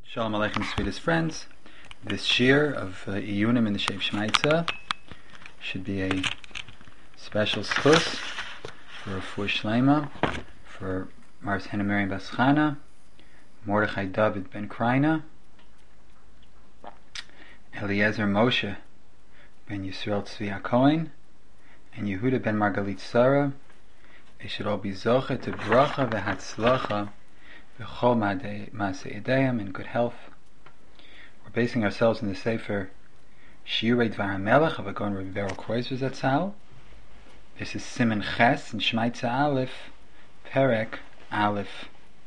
Shalom Aleichem, sweetest friends. This shir of Iyunim in the Shev Shmaitza should be a special schus for Refuah Shlema, for Mars Hannah Miriam Bas Chana, Mordechai David ben Kraina, Eliezer Moshe ben Yisrael Tzvi HaKohen, and Yehuda ben Margalit Sarah. They should all be zoche to bracha v'hatzlacha v'chol ma'aseh yedayim, in good health. We're basing ourselves in the Sefer Shiurei Dvar HaMelech of Agon Rabbi Berel Kreuz Zatzal. This is Siman Ches in Shmaitza Aleph, Perek Aleph.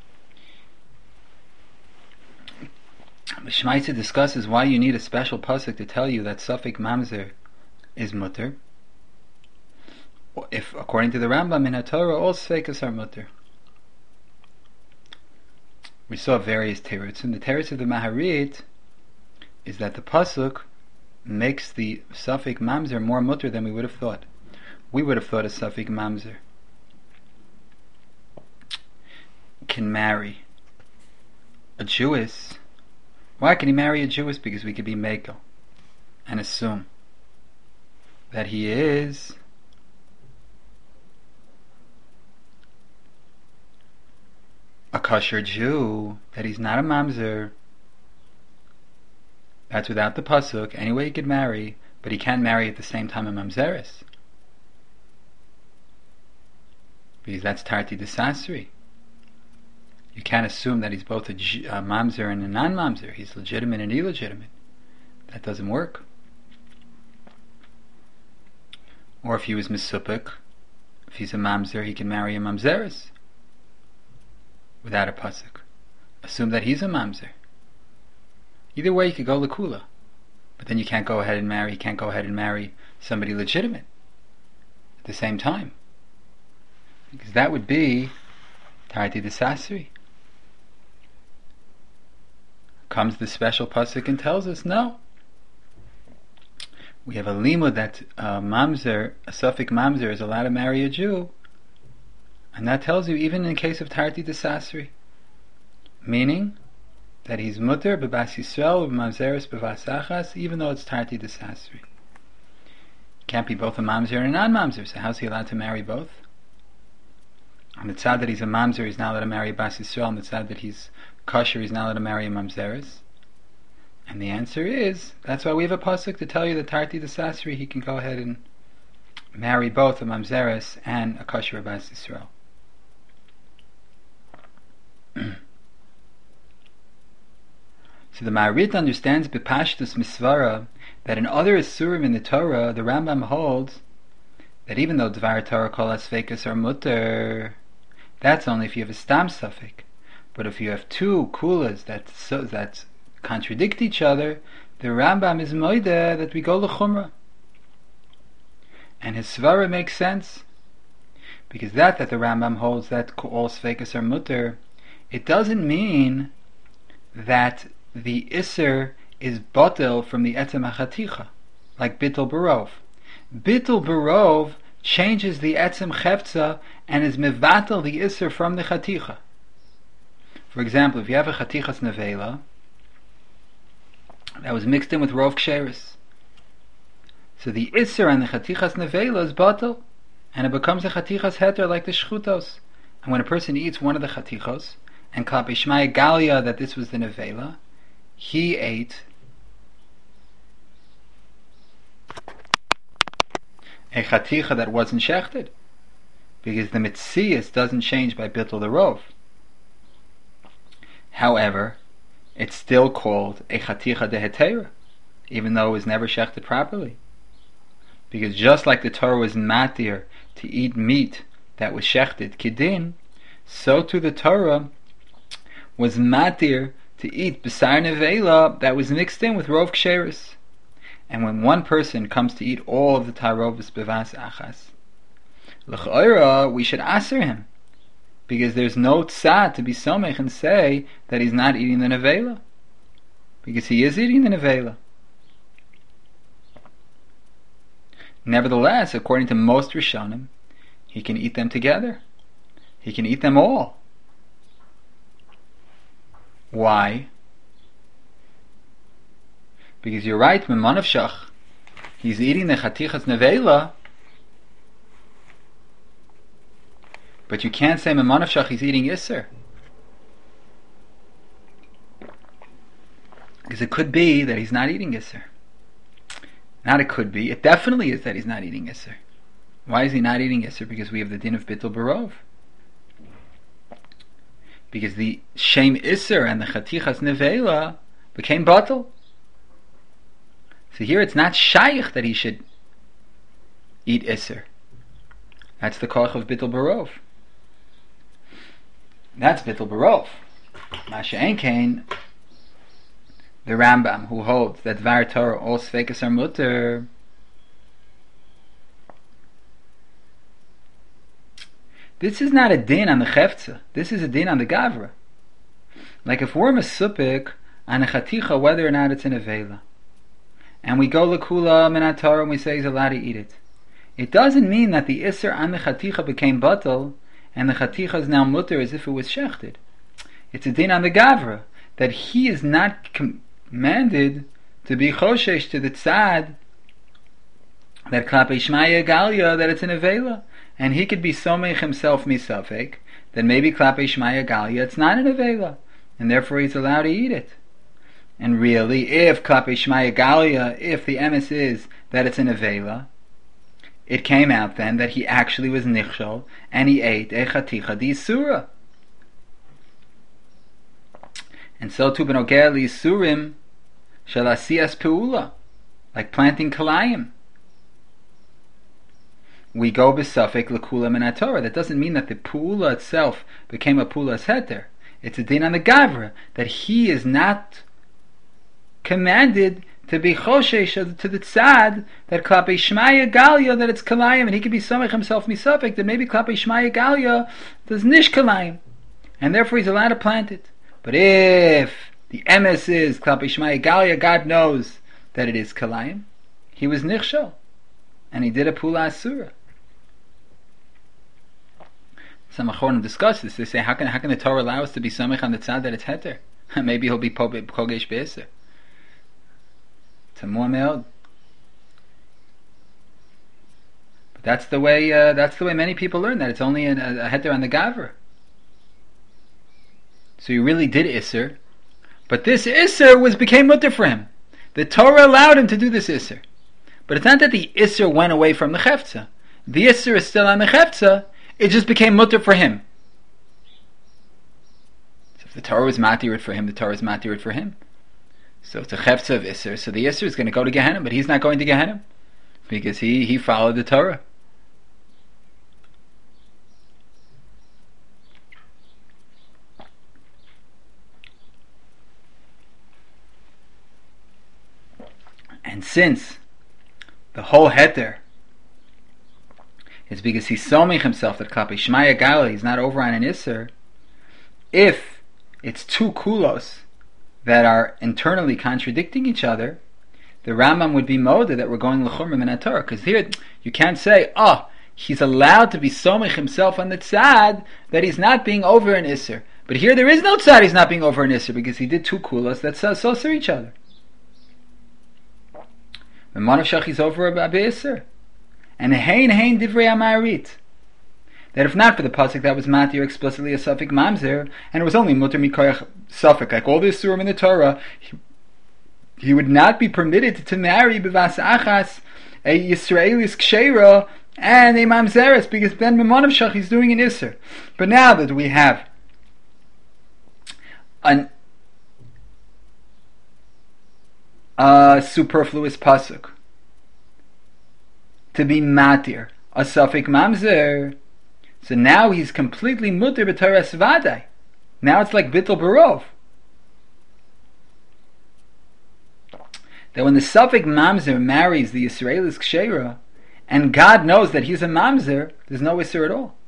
The Shmaitza discusses why you need a special pasuk to tell you that Safek Mamzer is mutter, if according to the Rambam in HaTorah all Sfeikas are mutter. We saw various terutzim, and the teretz of the Maharit is that the pasuk makes the Safek Mamzer more mutter than we would have thought. We would have thought a Safek Mamzer can marry a Jewess. Why can he marry a Jewess? Because we could be Mekel and assume that he is a kosher Jew, that he's not a mamzer. That's without the pasuk. Anyway, he could marry, but he can't marry at the same time a mamzeres, because that's tarti desasri. You can't assume that he's both a mamzer and a non-mamzer. He's legitimate and illegitimate. That doesn't work. Or if he was misupik, if he's a mamzer, he can marry a mamzeres without a pasuk. Assume that he's a mamzer. Either way, you could go lekula, but then you can't go ahead and marry somebody legitimate at the same time, because that would be tarti desasri. Comes the special pasuk and tells us no. We have a limud that a Safek mamzer is allowed to marry a Jew. And that tells you even in case of tarti desasri, meaning that he's mutter b'bas Yisrael b'mamzeres b'vas achas, even though it's tarti desasri. Can't be both a mamzer and a non-mamzer, so how's he allowed to marry both? On the tzad that he's a mamzer, he's not allowed to marry bas Yisrael. On the tzad that he's kosher, he's not allowed to marry a mamzeres. And the answer is, that's why we have a pasuk to tell you that tarti desasri, he can go ahead and marry both a mamzeres and a kosher bas Yisrael. So the Ma'arit understands b'pashtus misvara that in other isurim in the Torah, the Rambam holds that even though dvar Torah kol asfeikas are mutter, that's only if you have a stam safek. But if you have two kulas that contradict each other, the Rambam is moide that we go l'chumra, and his svara makes sense, because that the Rambam holds that all sfeikas are mutter, it doesn't mean that the Isser is batel from the etzem hachaticha, like Bittul Barov. Bittul Barov changes the etzem chefza and is mevatel the Isser from the chaticha. For example, if you have a chatichas nevela that was mixed in with rov ksheris, so the Isser and the chatichas nevela is batel, and it becomes a chatichas heter like the shchutos. And when a person eats one of the chatichos, and klapi shmaya galia that this was the nevela, he ate a chaticha that wasn't shechted, because the mitzias doesn't change by bittul the rov. However, it's still called a chaticha de hetera, even though it was never shechted properly, because just like the Torah was matir to eat meat that was shechted kidin, so too the Torah was matir to eat b'sar nevela that was mixed in with rov ksheris. And when one person comes to eat all of the tarovos b'vas achas, l'ch'oira, we should aser him, because there's no tzad to be somech and say that he's not eating the nevela, because he is eating the nevela. Nevertheless, according to most Rishonim, he can eat them together. He can eat them all. Why? Because you're right, Memanavshach, he's eating the Chatichas Nevela, but you can't say Memanavshach he's eating Isser. Because it could be that he's not eating Isser. Not it could be, it definitely is that he's not eating Isser. Why is he not eating Isser? Because we have the din of Bittul Barov. Because the Shem Isser and the Chatichas Nevela became Batal. So here it's not Shaykh that he should eat Isser. That's the Koch of Bittul Barov. That's Bittul Barov. Masha Enkain, the Rambam, who holds that Dvar Torah all Sveikas are mutter. This is not a din on the Chefza. This is a din on the Gavra. Like if we're Mesupik on a Chaticha, whether or not it's in a Vela, and we go L'Kula Minat Torah and we say he's allowed to eat it, it doesn't mean that the Isser on the Chaticha became Batal and the Chaticha is now mutter as if it was Shechted. It's a din on the Gavra that he is not commanded to be Choshesh to the Tzad that Klape Shmaya Galia that it's in a Vela. And he could be somech himself misafek, then maybe Klape Shmaya Galia, it's not an Avela, and therefore he's allowed to eat it. And really, if Klape Shmaya Galia, if the emes is that it's an Avela, it came out then that he actually was nichshol, and he ate a chaticha di surah. And so too benogel li surim shel asiyas peula, like planting kalayim. We go b'safek l'kula min Torah. That doesn't mean that the pu'ula itself became a pu'ula's heter. It's a din on the gavra that he is not commanded to be choshesh to the tzad that klape shmaya galia that it's kalayim, and he could be samech himself misafek that maybe klape shmaya galia does nish kalayim, and therefore he's allowed to plant it. But if the emes is klape shmaya galia, God knows that it is kalayim, he was nichshol, and he did a pu'ula asura. Some Achronim discuss this. They say, how can the Torah allow us to be samech on the tzad that it's heter? Maybe he'll be kogesh be'eser. It's a more meod. But that's the way many people learn, that it's only a heter on the gaver. So he really did iser, but this iser became mutter for him. The Torah allowed him to do this iser. But it's not that the iser went away from the chefza. The iser is still on the chefza. It just became mutter for him. So if the Torah was matirit for him, the Torah is matirit for him. So it's a chefza of Isser. So the Isser is going to go to Gehenna, but he's not going to Gehenna because he followed the Torah. And since the whole heter is because he's somech himself that Klape Shmaya Galia, he's not over on an Isser, if it's two kulos that are internally contradicting each other, the Rambam would be moda that we're going l'chumra min Torah, because here you can't say, he's allowed to be somech himself on the tzad that he's not being over an Isser. But here there is no tzad he's not being over an Isser, because he did two kulos that soser each other. The Manavshach is over a Isser. And hein divrei amarit, that if not for the pasuk that was matir explicitly a suffix mamzer, and it was only mutter mikoyach suffix, like all the surim in the Torah, he would not be permitted to marry b'vas achas a Yisraelis ksheira and a mamzeres, because then Memanavshach he's doing an isser. But now that we have a superfluous pasuk to be matir a suffix mamzer, so now he's completely mutter b'Torah vadai. Now it's like bittul barov, that when the suffix mamzer marries the Yisraelis ksheira, and God knows that he's a mamzer, there's no isser at all.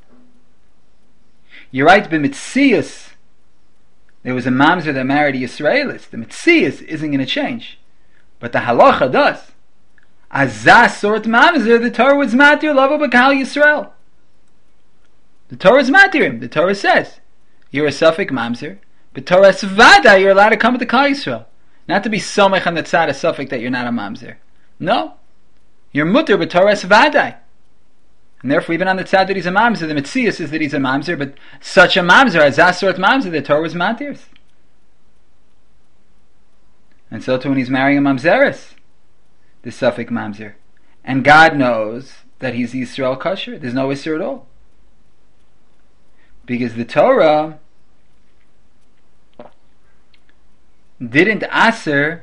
You're right, b'mitzias there was a mamzer that married a Yisraelis. The mitzias isn't going to change, but the halacha does. Azaz sort mamzer, the Torah was matir lava b'kal Yisrael. The Torah is matir him. The Torah says you're a suffix mamzer, but Torah svada you're allowed to come with the Kal Yisrael. Not to be somech on the tzad of suffix that you're not a mamzer. No. You're mutter b'Torah vadai. And therefore, even on the tzad that he's a mamzer, the mitzias is that he's a mamzer, but such a mamzer, as asort mamzer, the Torah was matirs. And so too when he's marrying a mamzeres, the suffix mamzer. And God knows that he's Yisrael kosher. There's no Isser at all. Because the Torah didn't aser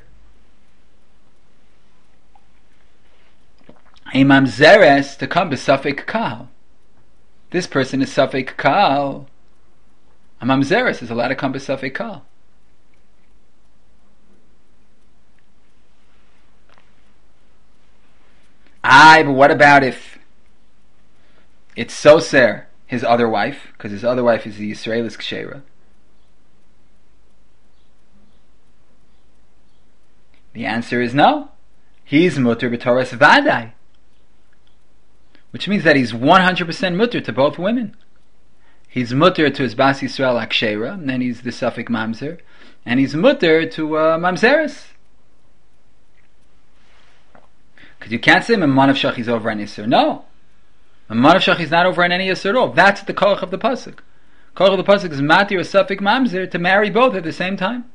a mamzeres to come b'safek kal. This person is safek kal. A mamzeres is allowed to come b'safek kal. But what about if it's Soser, his other wife, because his other wife is the Yisraelis Kshera? The answer is no. He's mutter b'Torah vadai, which means that he's 100% mutter to both women. He's mutter to his Bas Yisrael Akshera, and then he's the Safek Mamzer, and he's mutter to Mamzeres. Because you can't say Mamon of Shach is over an Isser. No. Mamon of Shach is not over on any Isser at all. That's the Koch of the Pasuk. Koch of the Pasuk is Matir or Safek Mamzer to marry both at the same time.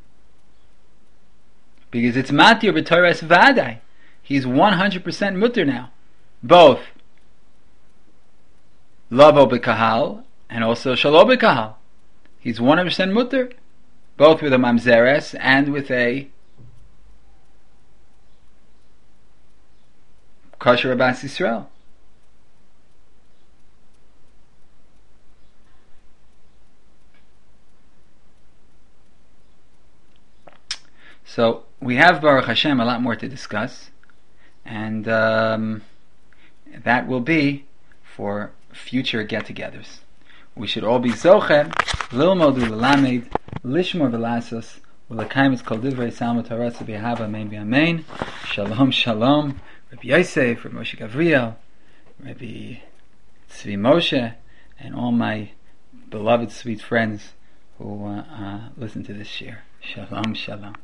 Because it's Matir b'Torah vadai. He's 100% mutter now. Both Lavo b'Kahal and also Shalo b'Kahal. He's 100% mutter. Both with a Mamzeres and with a Kosher Abbas Yisrael. So we have Baruch Hashem a lot more to discuss, and that will be for future get-togethers. We should all be zocher lilmod u'lelamed lishmor v'lasos u'lekayim kol divrei salmo Torah b'yahava amen v'amen. Shalom shalom. Rabbi Yosef, Rabbi Moshe Gavriel, Rabbi Tzvi Moshe, and all my beloved sweet friends who listen to this shir. Shalom, shalom.